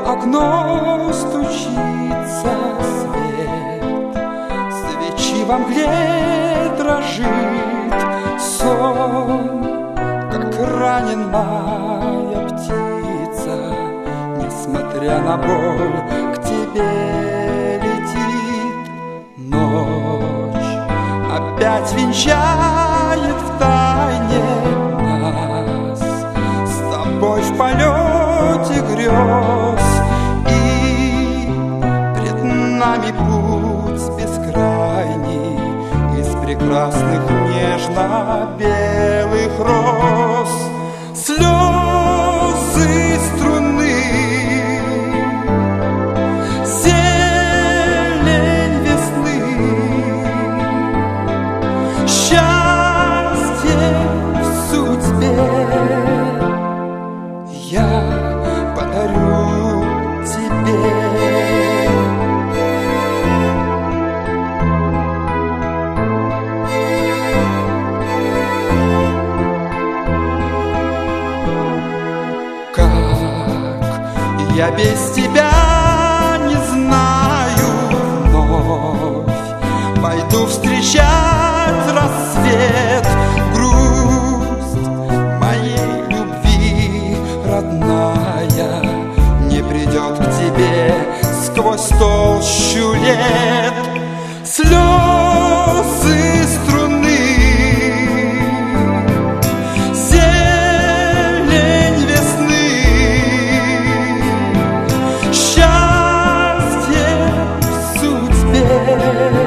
окно стучится свет, свечи во мгле дрожит сон, как раненая птица, несмотря на боль, к тебе летит. Ночь опять венчает в тайне нас с тобой в полете грез, и пред нами путь бескрайний из прекрасных нежно-белых роз. Слезы струны, зелень весны, счастье в судьбе я подарю тебе. Я без тебя не знаю, вновь пойду встречать рассвет. Грусть моей любви, родная, не придет к тебе сквозь толщу лет. Слезы струны, yeah.